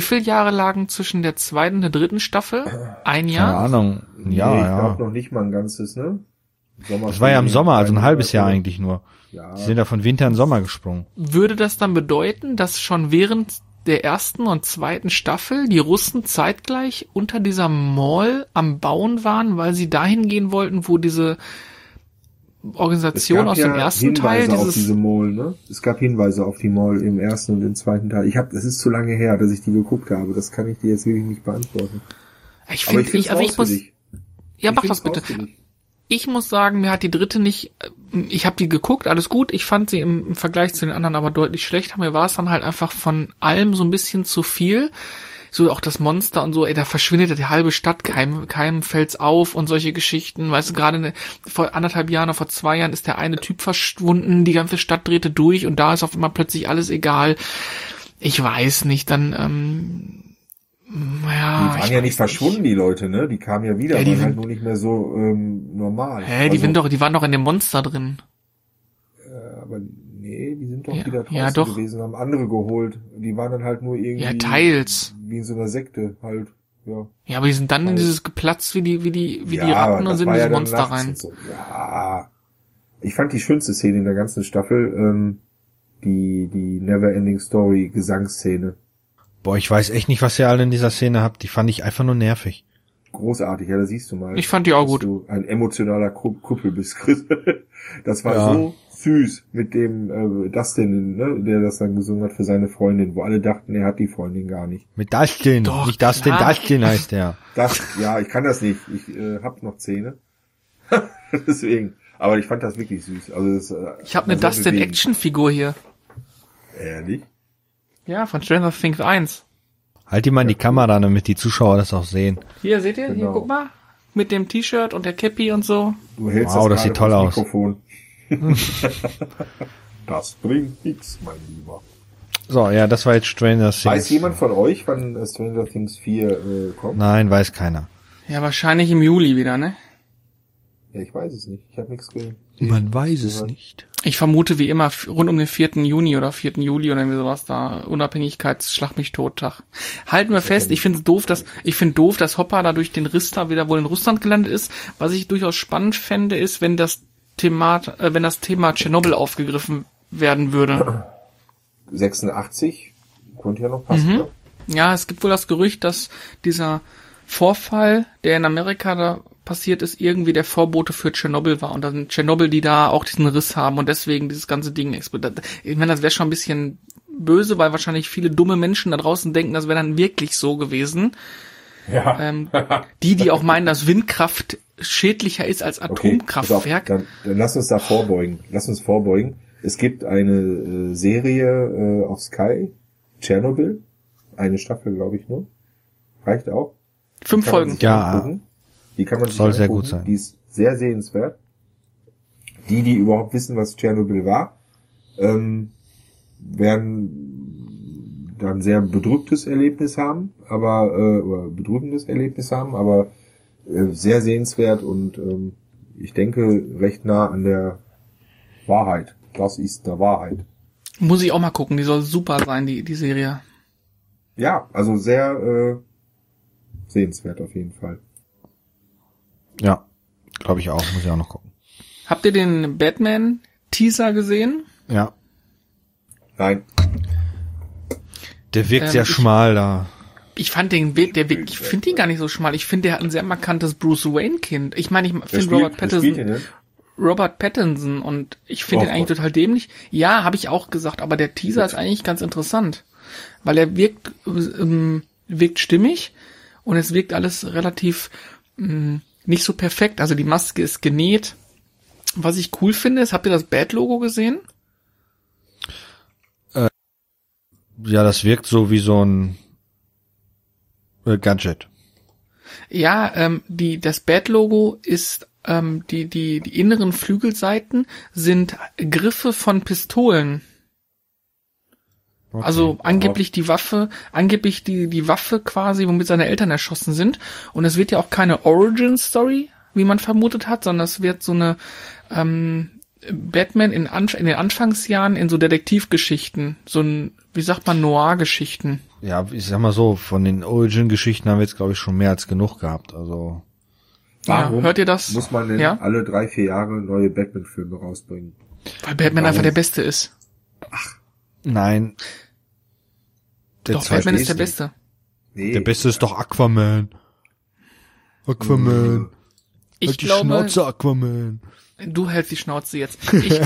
der 2. und der 3. Staffel? Ein Keine Jahr? Ahnung. Ja, Nee, ich ja. glaube noch nicht mal ein ganzes, ne? Das war ja im Sommer, also ein halbes Jahr eigentlich nur. Ja. Die sind ja von Winter in Sommer gesprungen. Würde das dann bedeuten, dass schon während der 1. und 2. Staffel die Russen zeitgleich unter dieser Mall am Bauen waren, weil sie dahin gehen wollten, wo diese Organisation aus dem ersten Teil, Hinweise auf diese dieses, Mall, ne? Es gab Hinweise auf die Mall im ersten und im zweiten Teil. Das ist zu lange her, dass ich die geguckt habe. Das kann ich dir jetzt wirklich nicht beantworten. ich Aber finde, find's raus für muss, dich. ja, Ich mach find's das bitte. raus für dich. Ich muss sagen, mir hat die 3. nicht, ich habe die geguckt, alles gut, ich fand sie im Vergleich zu den anderen aber deutlich schlechter. Mir war es dann halt einfach von allem so ein bisschen zu viel. So auch das Monster und so, ey, da verschwindet die halbe Stadt, keinem fällt's auf und solche Geschichten. Weißt du, gerade vor 1,5 Jahren oder vor 2 Jahren ist der eine Typ verschwunden, die ganze Stadt drehte durch und da ist auf einmal plötzlich alles egal. Ich weiß nicht, dann, ja. Die waren ja nicht verschwunden, die Leute, ne? Die kamen ja wieder, Ja, die waren halt sind- nur nicht mehr so normal. Hä, die waren doch in dem Monster drin. Aber nee, die sind doch Ja, wieder draußen ja, doch. gewesen, haben andere geholt. Die waren dann halt nur irgendwie Ja, teils. wie in so einer Sekte halt, ja. Ja, aber die sind dann in dieses geplatzt wie die Ratten und das sind in war ja dieses dann Monster nachts rein. und so. Ja. Ich fand die schönste Szene in der ganzen Staffel, die Neverending Story Gesangsszene. Boah, ich weiß echt nicht, was ihr alle in dieser Szene habt. Die fand ich einfach nur nervig. Großartig, ja, da siehst du mal. Ich fand die auch gut. Dass du ein emotionaler Kuppel bist, Chris. Das war Ja. so süß mit dem Dustin, ne, der das dann gesungen hat für seine Freundin, wo alle dachten, er hat die Freundin gar nicht. Mit Dustin, Doch, nicht Dustin, klar. Dustin heißt der. Das, ja, ich kann das nicht. Ich hab noch Zähne. Deswegen. Aber ich fand das wirklich süß. Also das, Ich habe eine war sehr bewegend. Dustin-Action-Figur hier. Ehrlich? Ja, von Stranger Things 1. Halt die mal in die Kamera, damit die Zuschauer das auch sehen. Hier, seht ihr? Hier, Genau. guck mal. Mit dem T-Shirt und der Cappy und so. Du hältst Wow, das gerade sieht toll vors aus. Mikrofon. Das bringt nix, mein Lieber. So, ja, das war jetzt Stranger Things. Weiß jemand von euch, wann Stranger Things 4 kommt? Nein, weiß keiner. Ja, wahrscheinlich im Juli wieder, ne? Ja, ich weiß es nicht. Ich habe nichts gesehen. Man weiß es nicht. Ich vermute wie immer rund um den 4. Juni oder 4. Juli oder irgendwie sowas da. Unabhängigkeitsschlag mich tot-Tag. Halten wir fest, ich finde doof, dass Hopper da durch den Riss da wieder wohl in Russland gelandet ist. Was ich durchaus spannend fände, ist, wenn das Thema Tschernobyl aufgegriffen werden würde. 86 könnte ja noch passen. Ne? Ja, es gibt wohl das Gerücht, dass dieser Vorfall, der in Amerika da passiert ist, irgendwie der Vorbote für Tschernobyl war und dann Tschernobyl, die da auch diesen Riss haben und deswegen dieses ganze Ding explodiert. Ich meine, das wäre schon ein bisschen böse, weil wahrscheinlich viele dumme Menschen da draußen denken, das wäre dann wirklich so gewesen. Ja. Die auch meinen, dass Windkraft schädlicher ist als Atomkraftwerk. Dann lass uns da vorbeugen. Es gibt eine Serie auf Sky, Tschernobyl. Eine Staffel, glaube ich, nur. Reicht auch. 5 Kann man Folgen. sich Ja. angucken. Die kann man sich Soll sehr angucken. gut sein. Die ist sehr sehenswert. Die überhaupt wissen, was Tschernobyl war, werden dann sehr bedrücktes Erlebnis haben, oder bedrückendes Erlebnis haben, aber sehr sehenswert und ich denke recht nah an der Wahrheit. Das ist der Wahrheit. Muss ich auch mal gucken, die soll super sein, die Serie. Ja, also sehr sehenswert auf jeden Fall. Ja, glaube ich auch. Muss ich auch noch gucken. Habt ihr den Batman-Teaser gesehen? Ja, Nein, der wirkt sehr schmal da. Ich fand ich finde den gar nicht so schmal. Ich finde, der hat ein sehr markantes Bruce Wayne-Kind. Ich meine, ich finde Robert Pattinson und ich finde den eigentlich total dämlich. Ja, habe ich auch gesagt, aber der Teaser ist eigentlich ganz interessant, weil er wirkt stimmig und es wirkt alles relativ nicht so perfekt. Also die Maske ist genäht. Was ich cool finde, ist, habt ihr das Bat-Logo gesehen? Ja, das wirkt so wie so ein Gadget. Ja, das Bat-Logo ist die inneren Flügelseiten sind Griffe von Pistolen. Okay. Also angeblich die Waffe quasi, womit seine Eltern erschossen sind. Und es wird ja auch keine Origin-Story, wie man vermutet hat, sondern es wird so eine Batman in den Anfangsjahren in so Detektivgeschichten, so ein, wie sagt man, Noir-Geschichten. Ja, ich sag mal so, von den Origin-Geschichten haben wir jetzt, glaube ich, schon mehr als genug gehabt. Also warum hört ihr das? muss man denn alle 3-4 Jahre neue Batman-Filme rausbringen? Weil Batman einfach der Beste ist. nein. Doch, Batman ist der Beste. Nee, Der Beste ist doch Aquaman. Aquaman. Ich Halt die glaube, Schnauze, Aquaman. du hältst die Schnauze jetzt.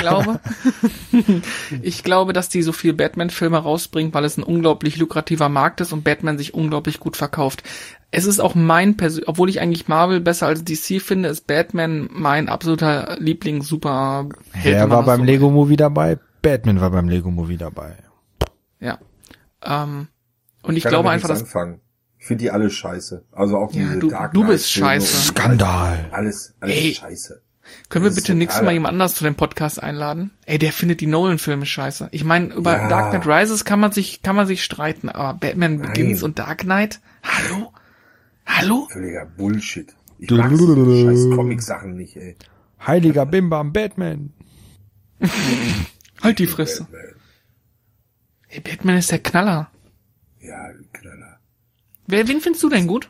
Ich glaube, dass die so viel Batman-Filme rausbringt, weil es ein unglaublich lukrativer Markt ist und Batman sich unglaublich gut verkauft. Es ist auch obwohl ich eigentlich Marvel besser als DC finde, ist Batman mein absoluter Lieblings-Superheld. Wer war beim Lego-Movie dabei? Batman war beim Lego-Movie dabei. Ja. Und ich kann glaube damit einfach, nichts dass anfangen. Ich finde die alle scheiße. Also auch Ja, diese du- Dark du Knight bist Filme scheiße. und Skandal. Alles Ey. scheiße. können wir das ist bitte nächstes total- Mal jemand anders zu dem Podcast einladen? Ey, der findet die Nolan-Filme scheiße. Ich meine, über Ja. Dark Knight Rises kann man sich streiten, aber Batman Begins und Dark Knight? Hallo? Völliger Bullshit. Ich Du- mag so scheiß Comic-Sachen nicht, ey. Heiliger Bimbam, Batman. Halt die Fresse. Batman. Ey, Batman ist der Knaller. Ja, Knaller. Wen findest du denn gut?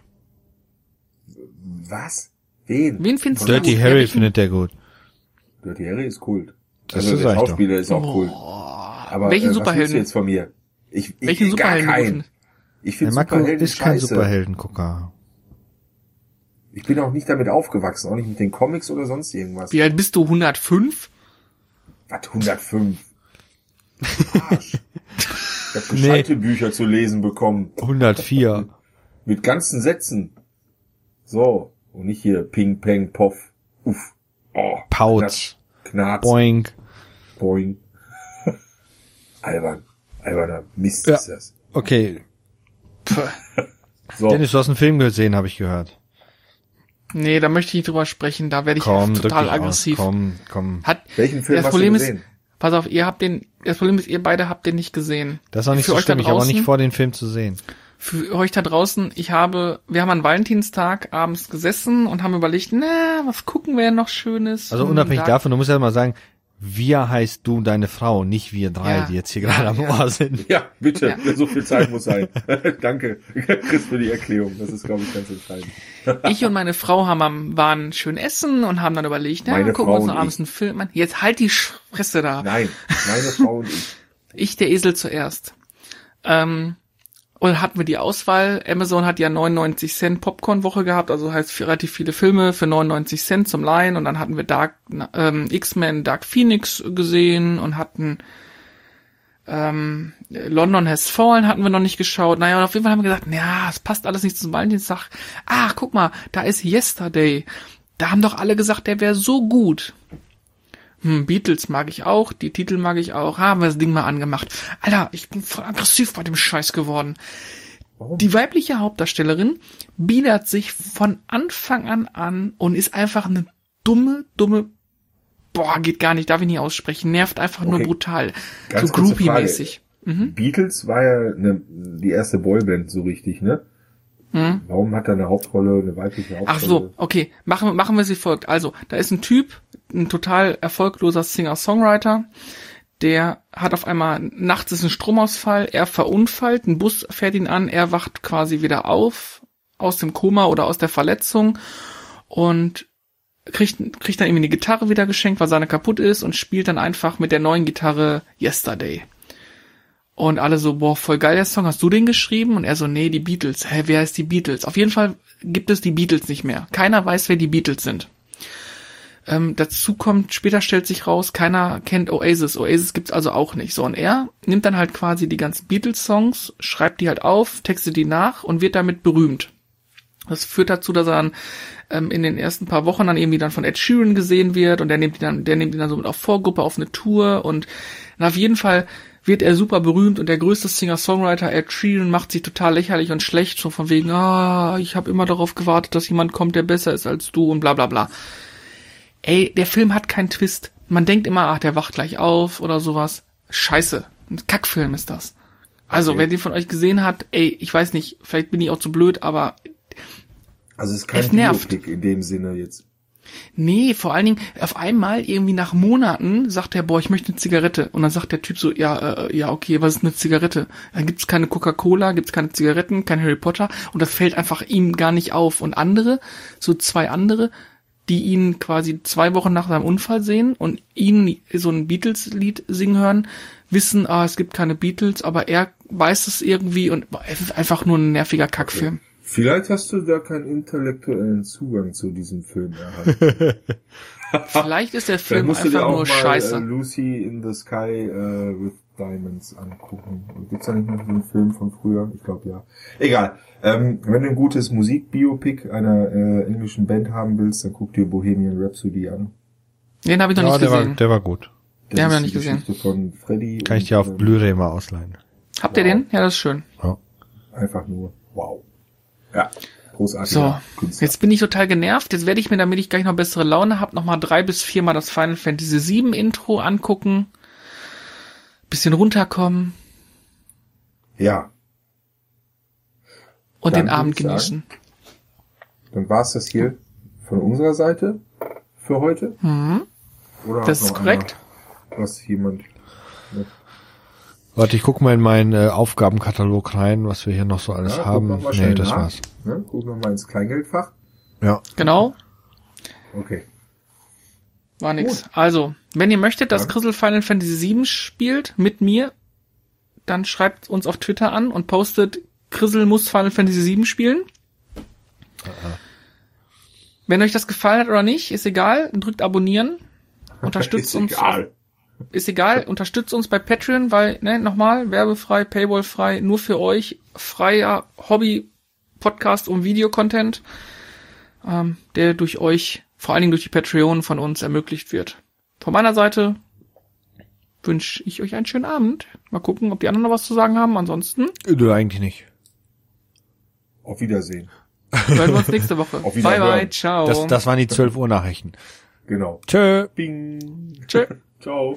Was? Wen? Wen findest du Dirty gut? Harry Ehrlich? findet der gut. Dirty Harry ist Kult. Das Also ist der echt Schauspieler ist auch Kult. Oh, Aber welchen was willst Superhelden? du jetzt von mir? Welchen gar Superhelden du keinen. gut Ich Der finde Marco Superhelden ist kein scheiße. Superheldengucker. Ich bin auch nicht damit aufgewachsen, auch nicht mit den Comics oder sonst irgendwas. Wie alt bist du? 105? Was, 105? Arsch. Ich habe gescheite Bücher zu lesen bekommen. 104. Mit ganzen Sätzen. So. Und nicht hier Ping, Peng, Poff. Uff. Oh. Pauz. Knarz. Boink. Boing. Albern. Alberner Mist Ja. ist das. Okay. So. Dennis, du hast einen Film gesehen, habe ich gehört. Nee, da möchte ich nicht drüber sprechen, da werde ich Komm, drück total dich aus. aggressiv. Komm. Welchen Film Das hast Problem du ist, gesehen? pass auf, das Problem ist, ihr beide habt den nicht gesehen. Das ist auch nicht Für so euch da schlimm, ich habe auch nicht draußen- vor, den Film zu sehen. Für euch da draußen, wir haben an Valentinstag abends gesessen und haben überlegt, was gucken wir denn noch Schönes? Also unabhängig davon, du musst ja mal sagen, wir heißt du und deine Frau, nicht wir drei, Ja. die jetzt hier gerade am Ohr sind. Ja, bitte. Ja. So viel Zeit muss sein. Danke, Chris, für die Erklärung. Das ist, glaube ich, ganz entscheidend. Ich und meine Frau waren schön essen und haben dann überlegt, Meine gucken wir uns Frau noch und abends einen Film an. Jetzt halt die Fresse da. Nein, meine Frau und ich. Ich, der Esel zuerst. Und hatten wir die Auswahl. Amazon hat ja 99 Cent Popcorn-Woche gehabt, also heißt relativ viele Filme für 99 Cent zum Leihen. Und dann hatten wir X-Men Dark Phoenix gesehen und hatten London Has Fallen hatten wir noch nicht geschaut. Naja, und auf jeden Fall haben wir gesagt, es passt alles nicht zum Valentinstag. Ach, guck mal, da ist Yesterday. Da haben doch alle gesagt, der wäre so gut. Beatles mag ich auch, die Titel mag ich auch. Haben wir das Ding mal angemacht. Alter, ich bin voll aggressiv bei dem Scheiß geworden. Warum? Die weibliche Hauptdarstellerin biedert sich von Anfang an und ist einfach eine dumme, geht gar nicht, darf ich nicht aussprechen, nervt einfach nur Okay. brutal. Ganz So kurze Groupie-mäßig. Beatles war ja die erste Boyband so richtig, ne? Warum hat er eine Hauptrolle, eine weibliche Hauptrolle? Ach so, okay, machen wir es wie folgt. Also, da ist ein Typ, ein total erfolgloser Singer-Songwriter, der hat auf einmal, nachts ist ein Stromausfall, er verunfallt, ein Bus fährt ihn an, er wacht quasi wieder auf, aus dem Koma oder aus der Verletzung und kriegt dann irgendwie eine Gitarre wieder geschenkt, weil seine kaputt ist und spielt dann einfach mit der neuen Gitarre Yesterday. Und alle so, voll geil der Song, hast du den geschrieben? Und er so, nee, die Beatles. Wer ist die Beatles? Auf jeden Fall gibt es die Beatles nicht mehr. Keiner weiß, wer die Beatles sind. Dazu kommt, später stellt sich raus, keiner kennt Oasis. Oasis gibt's also auch nicht. So, und er nimmt dann halt quasi die ganzen Beatles-Songs, schreibt die halt auf, textet die nach und wird damit berühmt. Das führt dazu, dass er dann in den ersten paar Wochen dann irgendwie dann von Ed Sheeran gesehen wird und der nimmt ihn dann so mit auf Vorgruppe auf eine Tour und auf jeden Fall wird er super berühmt und der größte Singer-Songwriter Ed Sheeran macht sich total lächerlich und schlecht, so von wegen, ich habe immer darauf gewartet, dass jemand kommt, der besser ist als du und bla bla bla. Ey, der Film hat keinen Twist. Man denkt immer, der wacht gleich auf oder sowas. Scheiße, ein Kackfilm ist das. Also, wer den von euch gesehen hat, ich weiß nicht, vielleicht bin ich auch zu blöd, aber Also es ist kein es nervt. Biopic in dem Sinne jetzt. nee, vor allen Dingen, auf einmal, irgendwie nach Monaten, sagt er, ich möchte eine Zigarette. Und dann sagt der Typ so, okay, was ist eine Zigarette? Dann gibt's keine Coca-Cola, gibt's keine Zigaretten, kein Harry Potter. Und das fällt einfach ihm gar nicht auf. Und so zwei andere, die ihn quasi 2 Wochen nach seinem Unfall sehen und ihn so ein Beatles-Lied singen hören, wissen, es gibt keine Beatles, aber er weiß es irgendwie und es ist einfach nur ein nerviger Kackfilm. Vielleicht hast du da keinen intellektuellen Zugang zu diesem Film erhalten. Vielleicht ist der Dann Film musst du dir einfach auch nur mal scheiße. Lucy in the Sky with Diamonds angucken. Gibt's da nicht noch so einen Film von früher? Ich glaube ja. Egal. Wenn du ein gutes Musikbiopic einer englischen Band haben willst, dann guck dir Bohemian Rhapsody an. Den habe ich noch nicht gesehen. Der war gut. Den haben wir ist nicht die gesehen. Geschichte von Freddy. Kann ich dir auf Blu-ray mal ausleihen. Habt ihr den? Ja, das ist schön. Ja. Einfach nur wow. Ja, großartig. So, jetzt bin ich total genervt. Jetzt werde ich mir, damit ich gleich noch bessere Laune habe, nochmal 3 bis 4 Mal das Final Fantasy 7 Intro angucken. Bisschen runterkommen Ja, und Dann den Abend würde ich genießen. dann war's das hier von unserer Seite für heute. Oder Das hat ist noch korrekt. Was jemand... Warte, ich guck mal in meinen Aufgabenkatalog rein, was wir hier noch so alles Ja, haben. guck noch mal schnell Das nach. war's. Ne? Guck noch mal ins Kleingeldfach. Ja. Genau. Okay. War nix. Gut. Also, wenn ihr möchtet, dass Ja. Chrisel Final Fantasy VII spielt mit mir, dann schreibt uns auf Twitter an und postet, Chrisel muss Final Fantasy VII spielen. Wenn euch das gefallen hat oder nicht, ist egal, drückt abonnieren. Unterstützt uns. Egal. Ist egal, unterstützt uns bei Patreon, weil, nochmal, werbefrei, paywallfrei, nur für euch, freier Hobby-Podcast und Videocontent, der durch euch, vor allen Dingen durch die Patreon von uns ermöglicht wird. Von meiner Seite wünsche ich euch einen schönen Abend. Mal gucken, ob die anderen noch was zu sagen haben. Ansonsten Du eigentlich nicht. Auf Wiedersehen. hören wir uns nächste Woche. Auf Bye Wiederhören. bye, ciao. Das waren die 12 Uhr Nachrichten. Genau. Tschö. Bing. Tschö. Ciao.